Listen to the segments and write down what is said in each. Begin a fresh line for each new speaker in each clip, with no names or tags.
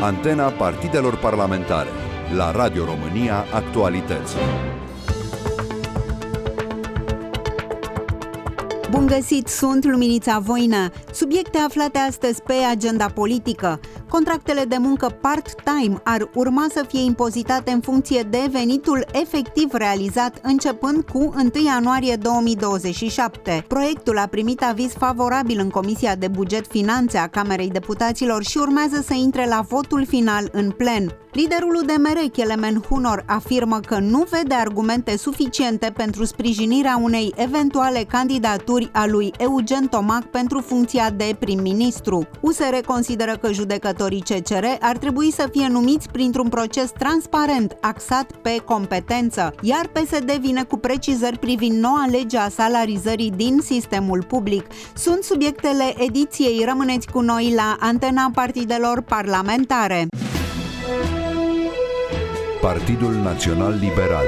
Antena partidelor parlamentare. La Radio România Actualități.
Bun găsit, sunt Luminița Voină. Subiecte aflate astăzi pe agenda politică. Contractele de muncă part-time ar urma să fie impozitate în funcție de venitul efectiv realizat începând cu 1 ianuarie 2027. Proiectul a primit aviz favorabil în Comisia de Buget Finanțe a Camerei Deputaților și urmează să intre la votul final în plen. Liderul UDMR, Kelemen Hunor, afirmă că nu vede argumente suficiente pentru sprijinirea unei eventuale candidaturi a lui Eugen Tomac pentru funcția de prim-ministru. USR consideră că judecătorii CCR ar trebui să fie numiți printr-un proces transparent, axat pe competență, iar PSD vine cu precizări privind noua lege a salarizării din sistemul public. Sunt subiectele ediției. Rămâneți cu noi la Antena Partidelor Parlamentare.
Partidul Național Liberal.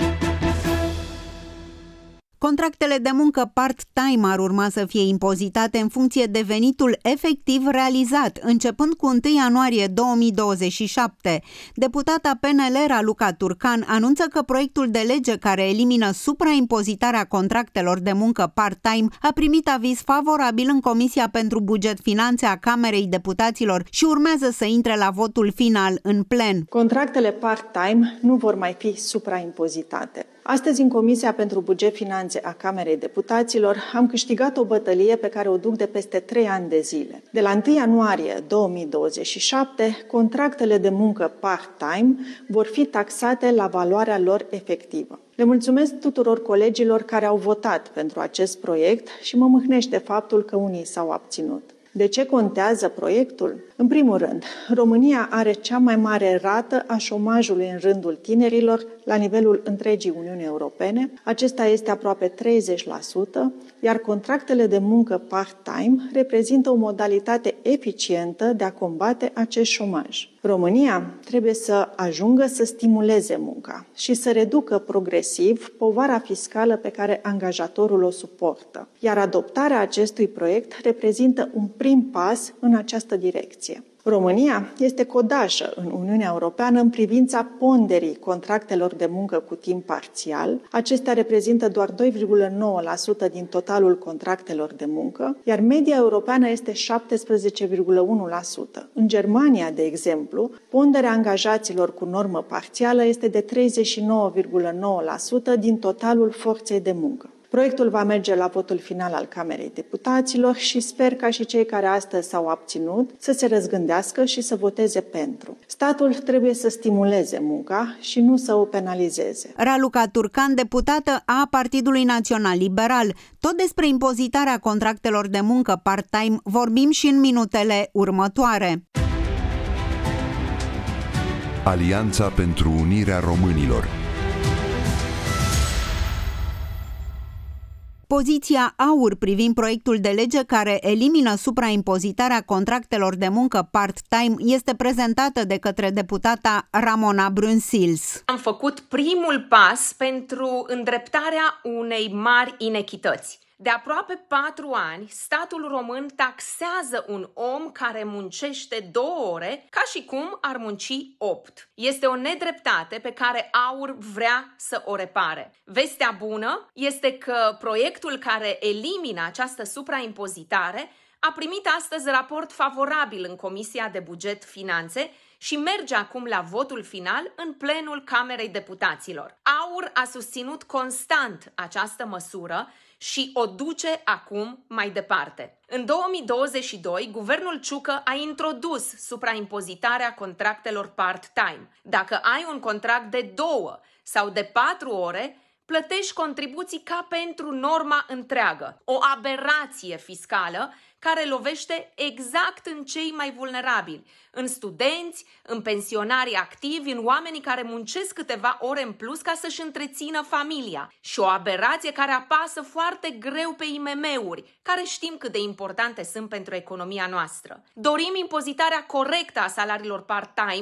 Contractele de muncă part-time ar urma să fie impozitate în funcție de venitul efectiv realizat, începând cu 1 ianuarie 2027. Deputata PNL Raluca Turcan anunță că proiectul de lege care elimină supraimpozitarea contractelor de muncă part-time a primit aviz favorabil în Comisia pentru Buget Finanțe a Camerei Deputaților și urmează să intre la votul final în plen.
Contractele part-time nu vor mai fi supraimpozitate. Astăzi, în Comisia pentru Buget Finanțe a Camerei Deputaților, am câștigat o bătălie pe care o duc de peste 3 ani de zile. De la 1 ianuarie 2027, contractele de muncă part-time vor fi taxate la valoarea lor efectivă. Le mulțumesc tuturor colegilor care au votat pentru acest proiect și mă mâhnește faptul că unii s-au abținut. De ce contează proiectul? În primul rând, România are cea mai mare rată a șomajului în rândul tinerilor la nivelul întregii Uniuni Europene. Acesta este aproape 30%, iar contractele de muncă part-time reprezintă o modalitate eficientă de a combate acest șomaj. România trebuie să ajungă să stimuleze munca și să reducă progresiv povara fiscală pe care angajatorul o suportă, iar adoptarea acestui proiect reprezintă un prim pas în această direcție. România este codașă în Uniunea Europeană în privința ponderii contractelor de muncă cu timp parțial. Acestea reprezintă doar 2,9% din totalul contractelor de muncă, iar media europeană este 17,1%. În Germania, de exemplu, ponderea angajaților cu normă parțială este de 39,9% din totalul forței de muncă. Proiectul va merge la votul final al Camerei Deputaților și sper ca și cei care astăzi s-au abținut să se răzgândească și să voteze pentru. Statul trebuie să stimuleze munca și nu să o penalizeze.
Raluca Turcan, deputată a Partidului Național Liberal. Tot despre impozitarea contractelor de muncă part-time vorbim și în minutele următoare.
Alianța pentru Unirea Românilor.
Poziția AUR privind proiectul de lege care elimină supraimpozitarea contractelor de muncă part-time este prezentată de către deputata Ramona Brunsils.
Am făcut primul pas pentru îndreptarea unei mari inechități. De aproape 4 ani, statul român taxează un om care muncește 2 ore ca și cum ar munci 8. Este o nedreptate pe care AUR vrea să o repare. Vestea bună este că proiectul care elimină această supraimpozitare a primit astăzi raport favorabil în Comisia de Buget Finanțe și merge acum la votul final în plenul Camerei Deputaților. AUR a susținut constant această măsură și o duce acum mai departe. În 2022, guvernul Ciucă a introdus supraimpozitarea contractelor part-time. Dacă ai un contract de 2 sau de 4 ore, plătești contribuții ca pentru norma întreagă. O aberație fiscală care lovește exact în cei mai vulnerabili, în studenți, în pensionarii activi, în oamenii care muncesc câteva ore în plus ca să-și întrețină familia. Și o aberație care apasă foarte greu pe IMM-uri, care știm cât de importante sunt pentru economia noastră. Dorim impozitarea corectă a salariilor part-time,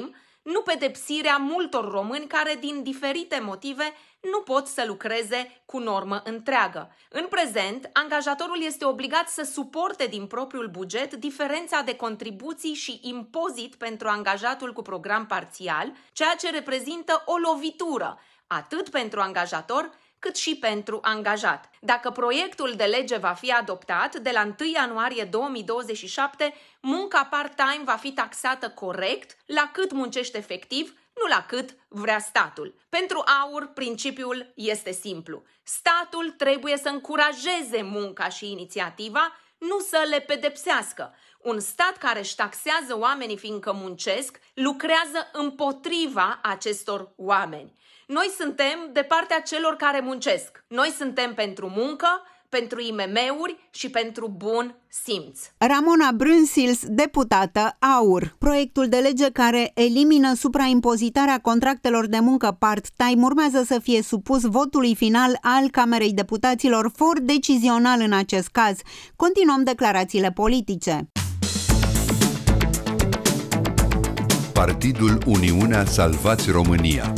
nu pedepsirea multor români care, din diferite motive, nu pot să lucreze cu normă întreagă. În prezent, angajatorul este obligat să suporte din propriul buget diferența de contribuții și impozit pentru angajatul cu program parțial, ceea ce reprezintă o lovitură, atât pentru angajator, cât și pentru angajat. Dacă proiectul de lege va fi adoptat, de la 1 ianuarie 2027, munca part-time va fi taxată corect, la cât muncește efectiv, nu la cât vrea statul. Pentru AUR, principiul este simplu. Statul trebuie să încurajeze munca și inițiativa, nu să le pedepsească. Un stat care își taxează oamenii fiindcă muncesc, lucrează împotriva acestor oameni. Noi suntem de partea celor care muncesc. Noi suntem pentru muncă, pentru IMM-uri și pentru bun simț.
Ramona Brânsils, deputată AUR. Proiectul de lege care elimină supraimpozitarea contractelor de muncă part-time urmează să fie supus votului final al Camerei Deputaților, for decizional în acest caz. Continuăm declarațiile politice.
Partidul Uniunea Salvați România.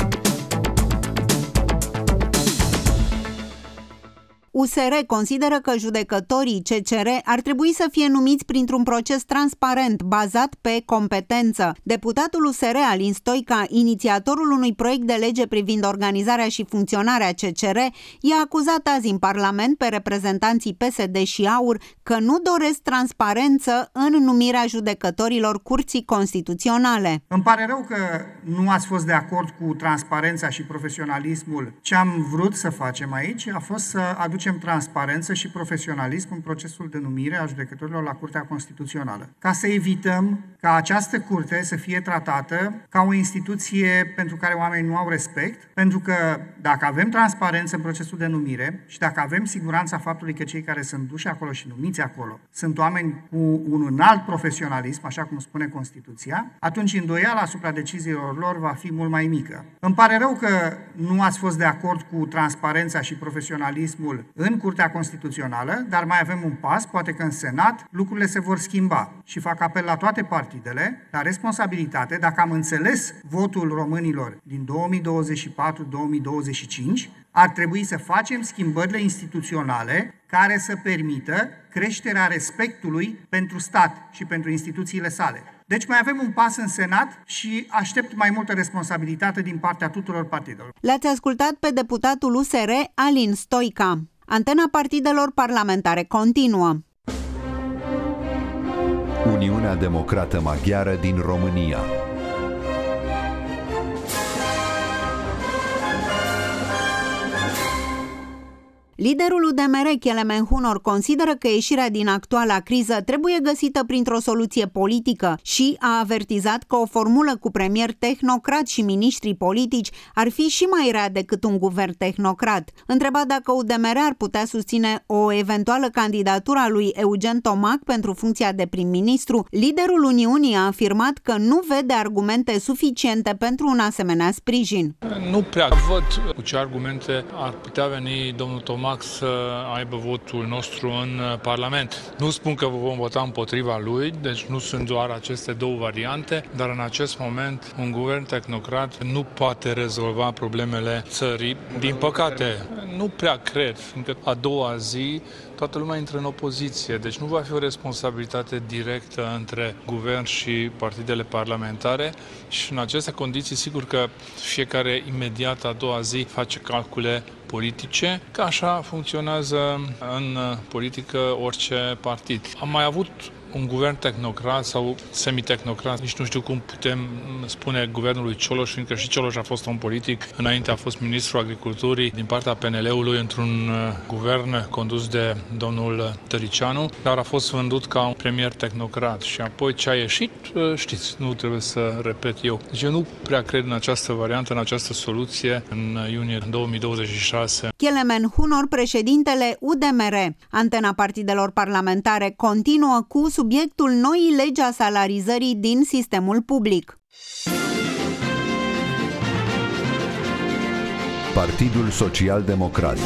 USR consideră că judecătorii CCR ar trebui să fie numiți printr-un proces transparent, bazat pe competență. Deputatul USR Alin Stoica, inițiatorul unui proiect de lege privind organizarea și funcționarea CCR, i-a acuzat azi în Parlament pe reprezentanții PSD și AUR că nu doresc transparență în numirea judecătorilor Curții Constituționale.
Îmi pare rău că nu ați fost de acord cu transparența și profesionalismul. Ce am vrut să facem aici a fost să aducem transparență și profesionalism în procesul de numire a judecătorilor la Curtea Constituțională, ca să evităm ca această curte să fie tratată ca o instituție pentru care oamenii nu au respect, pentru că dacă avem transparență în procesul de numire și dacă avem siguranța faptului că cei care sunt duși acolo și numiți acolo sunt oameni cu un înalt profesionalism, așa cum spune Constituția, atunci îndoiala asupra deciziilor lor va fi mult mai mică. Îmi pare rău că nu ați fost de acord cu transparența și profesionalismul în Curtea Constituțională, dar mai avem un pas, poate că în Senat lucrurile se vor schimba și fac apel la toate partidele, la responsabilitate, dacă am înțeles votul românilor din 2024-2025, ar trebui să facem schimbările instituționale care să permită creșterea respectului pentru stat și pentru instituțiile sale. Deci mai avem un pas în Senat și aștept mai multă responsabilitate din partea tuturor partidelor.
L-ați ascultat pe deputatul USR Alin Stoica. Antena partidelor parlamentare continuă.
Uniunea Democrată Maghiară din România.
Liderul UDMR, Kelemen Hunor, consideră că ieșirea din actuala criză trebuie găsită printr-o soluție politică și a avertizat că o formulă cu premier tehnocrat și miniștri politici ar fi și mai rea decât un guvern tehnocrat. Întrebat dacă UDMR ar putea susține o eventuală candidatură a lui Eugen Tomac pentru funcția de prim-ministru, liderul Uniunii a afirmat că nu vede argumente suficiente pentru un asemenea sprijin.
Nu prea văd cu ce argumente ar putea veni domnul Tomac să aibă votul nostru în Parlament. Nu spun că vom vota împotriva lui, deci nu sunt doar aceste două variante, dar în acest moment un guvern tehnocrat nu poate rezolva problemele țării. Din păcate, nu prea cred, fiindcă a doua zi toată lumea intră în opoziție, deci nu va fi o responsabilitate directă între guvern și partidele parlamentare și în aceste condiții sigur că fiecare imediat a doua zi face calcule politice, că așa funcționează în politică orice partid. Am mai avut un guvern tehnocrat sau semitehnocrat, nici nu știu cum putem spune guvernul lui Cioloș, fiindcă și Cioloș a fost un politic, înainte a fost ministrul agriculturii din partea PNL-ului într-un guvern condus de domnul Tăricianu, dar a fost vândut ca un premier tehnocrat și apoi ce a ieșit, știți, nu trebuie să repet eu. Deci eu nu prea cred în această variantă, în această soluție în iunie 2026.
Kelemen Hunor, președintele UDMR. Antena partidelor parlamentare continuă cu subiectul noii legi a salarizării din sistemul public.
Partidul Social Democrat.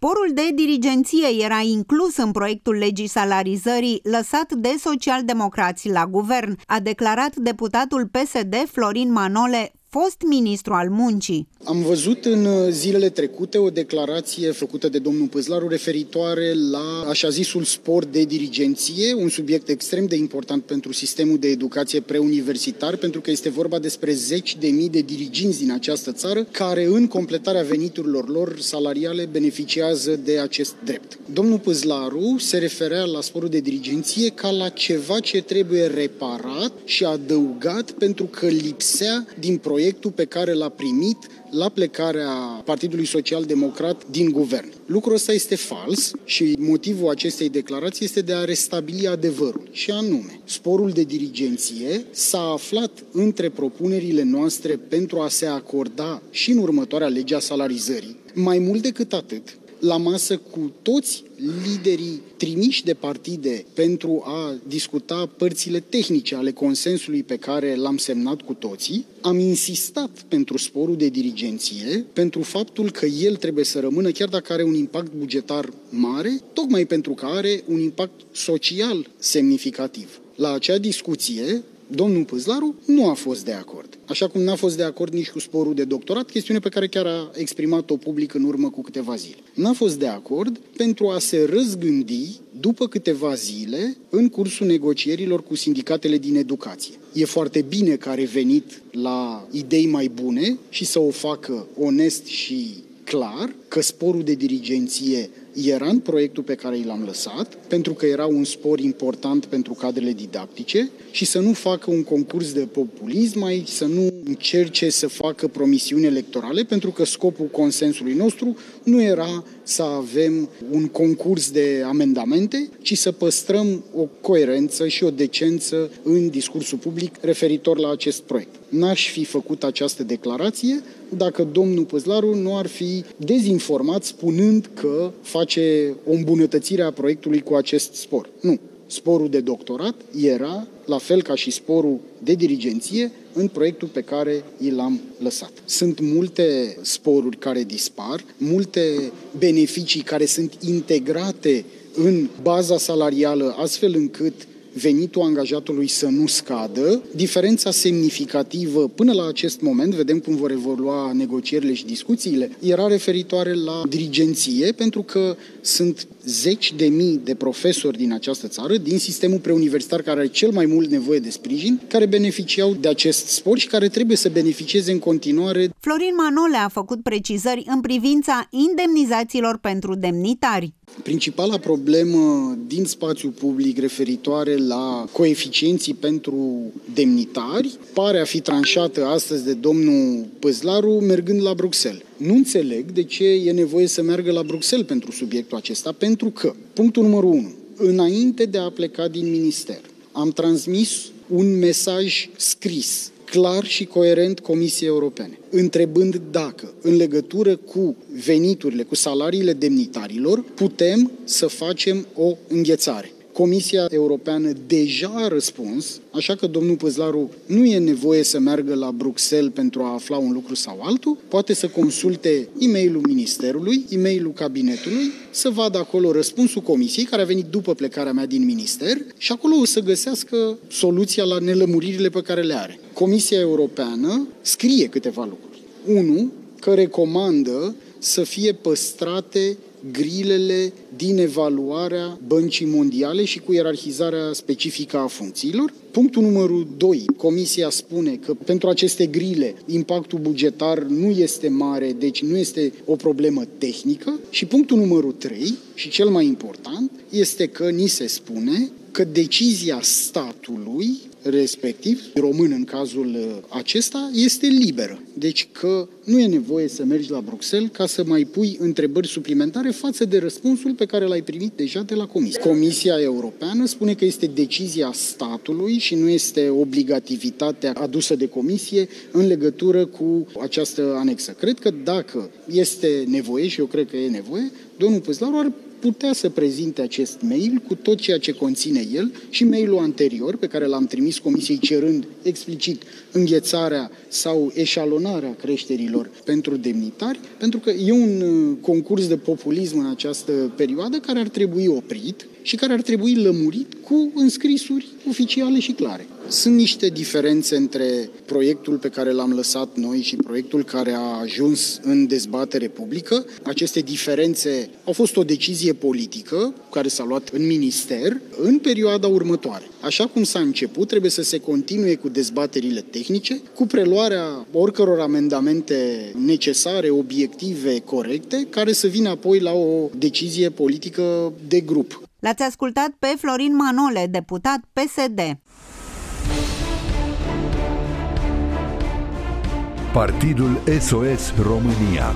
Sporul de dirigenție era inclus în proiectul legii salarizării lăsat de socialdemocrați la guvern, a declarat deputatul PSD Florin Manole, fost ministru al muncii.
Am văzut în zilele trecute o declarație făcută de domnul Păzlaru referitoare la așa zisul spor de dirigenție, un subiect extrem de important pentru sistemul de educație preuniversitar, pentru că este vorba despre zeci de mii de diriginți din această țară care în completarea veniturilor lor salariale beneficiază de acest drept. Domnul Păzlaru se referea la sporul de dirigenție ca la ceva ce trebuie reparat și adăugat pentru că lipsea din proiectul pe care l-a primit la plecarea Partidului Social-Democrat din guvern. Lucrul ăsta este fals și motivul acestei declarații este de a restabili adevărul. Și anume, sporul de dirigenție s-a aflat între propunerile noastre pentru a se acorda și în următoarea lege a salarizării. Mai mult decât atât, la masă cu toți liderii trimiși de partide pentru a discuta părțile tehnice ale consensului pe care l-am semnat cu toții, am insistat pentru sporul de dirigenție, pentru faptul că el trebuie să rămână, chiar dacă are un impact bugetar mare, tocmai pentru că are un impact social semnificativ. La acea discuție, domnul Păzlaru nu a fost de acord. Așa cum n-a fost de acord nici cu sporul de doctorat, chestiune pe care chiar a exprimat-o public în urmă cu câteva zile. N-a fost de acord pentru a se răzgândi după câteva zile în cursul negocierilor cu sindicatele din educație. E foarte bine că a revenit la idei mai bune și să o facă onest și clar că sporul de dirigenție era în proiectul pe care l-am lăsat, pentru că era un spor important pentru cadrele didactice și să nu facă un concurs de populism aici, să nu încerce să facă promisiuni electorale, pentru că scopul consensului nostru nu era să avem un concurs de amendamente, ci să păstrăm o coerență și o decență în discursul public referitor la acest proiect. N-aș fi făcut această declarație dacă domnul Păzlaru nu ar fi dezinformat spunând că face o îmbunătățire a proiectului cu acest spor. Nu. Sporul de doctorat era, la fel ca și sporul de dirigenție, în proiectul pe care i l-am lăsat. Sunt multe sporuri care dispar, multe beneficii care sunt integrate în baza salarială, astfel încât venitul angajatului să nu scadă. Diferența semnificativă până la acest moment, vedem cum vor evolua negocierile și discuțiile, era referitoare la dirigenție, pentru că sunt zeci de mii de profesori din această țară, din sistemul preuniversitar care are cel mai mult nevoie de sprijin, care beneficiau de acest spor și care trebuie să beneficieze în continuare.
Florin Manole a făcut precizări în privința indemnizațiilor pentru demnitari.
Principala problemă din spațiul public referitoare la coeficienții pentru demnitari pare a fi tranșată astăzi de domnul Păzlaru mergând la Bruxelles. Nu înțeleg de ce e nevoie să meargă la Bruxelles pentru subiectul acesta, pentru că, punctul numărul 1, înainte de a pleca din minister, am transmis un mesaj scris, clar și coerent Comisiei Europene, întrebând dacă, în legătură cu veniturile, cu salariile demnitarilor, putem să facem o înghețare. Comisia Europeană deja a răspuns, așa că domnul Păzlaru nu e nevoie să meargă la Bruxelles pentru a afla un lucru sau altul, poate să consulte e-mailul Ministerului, e-mailul Cabinetului, să vadă acolo răspunsul Comisiei, care a venit după plecarea mea din minister, și acolo o să găsească soluția la nelămuririle pe care le are. Comisia Europeană scrie câteva lucruri. 1. Că recomandă să fie păstrate grilele din evaluarea Băncii Mondiale și cu ierarhizarea specifică a funcțiilor. Punctul numărul 2. Comisia spune că pentru aceste grile impactul bugetar nu este mare, deci nu este o problemă tehnică. Și punctul numărul 3, și cel mai important, este că ni se spune că decizia statului, respectiv român în cazul acesta, este liberă. Deci că nu e nevoie să mergi la Bruxelles ca să mai pui întrebări suplimentare față de răspunsul pe care l-ai primit deja de la Comisie. Comisia Europeană spune că este decizia statului și nu este obligativitatea adusă de Comisie în legătură cu această anexă. Cred că dacă este nevoie, și eu cred că e nevoie, domnul Păzlaru ar putea să prezinte acest mail cu tot ceea ce conține el și mailul anterior pe care l-am trimis Comisiei cerând explicit înghețarea sau eșalonarea creșterilor pentru demnitari, pentru că e un concurs de populism în această perioadă care ar trebui oprit și care ar trebui lămurit cu înscrisuri oficiale și clare. Sunt niște diferențe între proiectul pe care l-am lăsat noi și proiectul care a ajuns în dezbatere publică. Aceste diferențe au fost o decizie politică care s-a luat în minister în perioada următoare. Așa cum s-a început, trebuie să se continue cu dezbaterile tehnice, cu preluarea oricăror amendamente necesare, obiective, corecte, care să vină apoi la o decizie politică de grup.
L-ați ascultat pe Florin Manole, deputat PSD.
Partidul SOS România.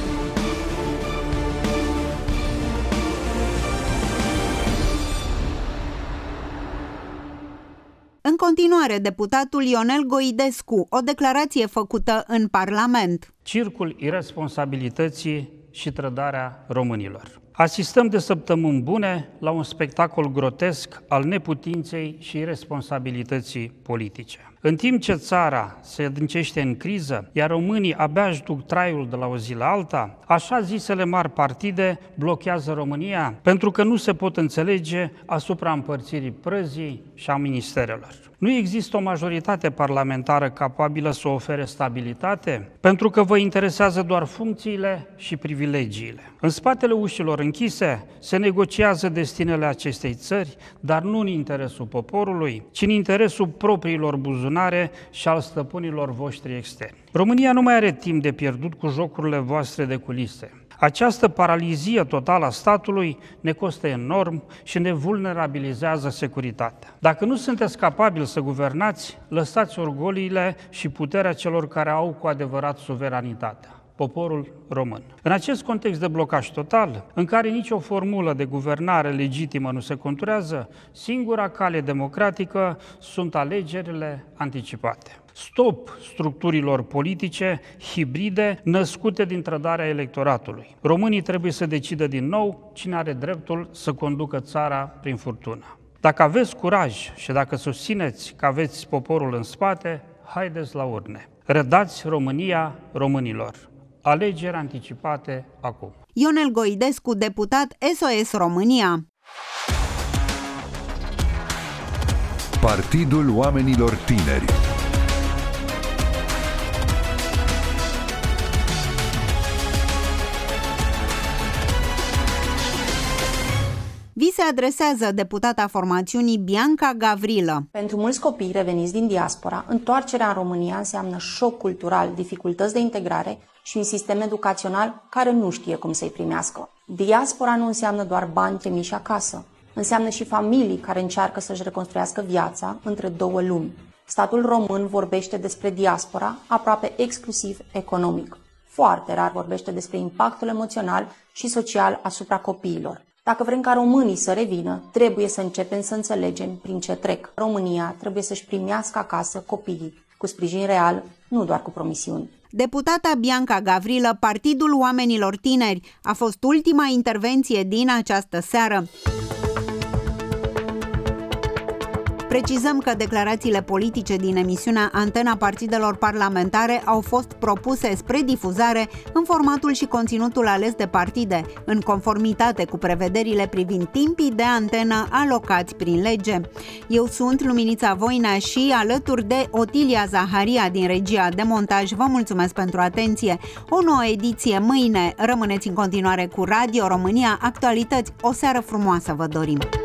În continuare, deputatul Ionel Goidescu, o declarație făcută în Parlament.
Circul iresponsabilității și trădarea românilor. Asistăm de săptămâni bune la un spectacol grotesc al neputinței și iresponsabilității politice. În timp ce țara se adâncește în criză, iar românii abia își duc traiul de la o zi la alta, așa zisele mari partide blochează România pentru că nu se pot înțelege asupra împărțirii prăzii și a ministerelor. Nu există o majoritate parlamentară capabilă să ofere stabilitate pentru că vă interesează doar funcțiile și privilegiile. În spatele ușilor închise se negociază destinele acestei țări, dar nu în interesul poporului, ci în interesul propriilor buzunare și al stăpânilor voștri externi. România nu mai are timp de pierdut cu jocurile voastre de culise. Această paralizie totală a statului ne costă enorm și ne vulnerabilizează securitatea. Dacă nu sunteți capabili să guvernați, lăsați orgoliile și puterea celor care au cu adevărat suveranitatea, poporul român. În acest context de blocaj total, în care nicio formulă de guvernare legitimă nu se conturează, singura cale democratică sunt alegerile anticipate. Stop structurilor politice hibride născute din trădarea electoratului. Românii trebuie să decidă din nou cine are dreptul să conducă țara prin furtună. Dacă aveți curaj și dacă susțineți că aveți poporul în spate, haideți la urne. Redați România românilor. Alegeri anticipate acum.
Ionel Goidescu, deputat SOS România.
Partidul Oamenilor Tineri.
Vi se adresează deputata formațiunii Bianca Gavrilă.
Pentru mulți copii reveniți din diaspora, întoarcerea în România înseamnă șoc cultural, dificultăți de integrare și un sistem educațional care nu știe cum să-i primească. Diaspora nu înseamnă doar bani trimiși acasă. Înseamnă și familii care încearcă să-și reconstruiască viața între două lumi. Statul român vorbește despre diaspora aproape exclusiv economic. Foarte rar vorbește despre impactul emoțional și social asupra copiilor. Dacă vrem ca românii să revină, trebuie să începem să înțelegem prin ce trec. România trebuie să-și primească acasă copiii, cu sprijin real, nu doar cu promisiuni.
Deputata Bianca Gavrilă, Partidul Oamenilor Tineri, a fost ultima intervenție din această seară. Precizăm că declarațiile politice din emisiunea Antena Partidelor Parlamentare au fost propuse spre difuzare în formatul și conținutul ales de partide, în conformitate cu prevederile privind timpii de antenă alocați prin lege. Eu sunt Luminița Voinea și alături de Otilia Zaharia din regia de montaj vă mulțumesc pentru atenție. O nouă ediție mâine. Rămâneți în continuare cu Radio România Actualități. O seară frumoasă vă dorim!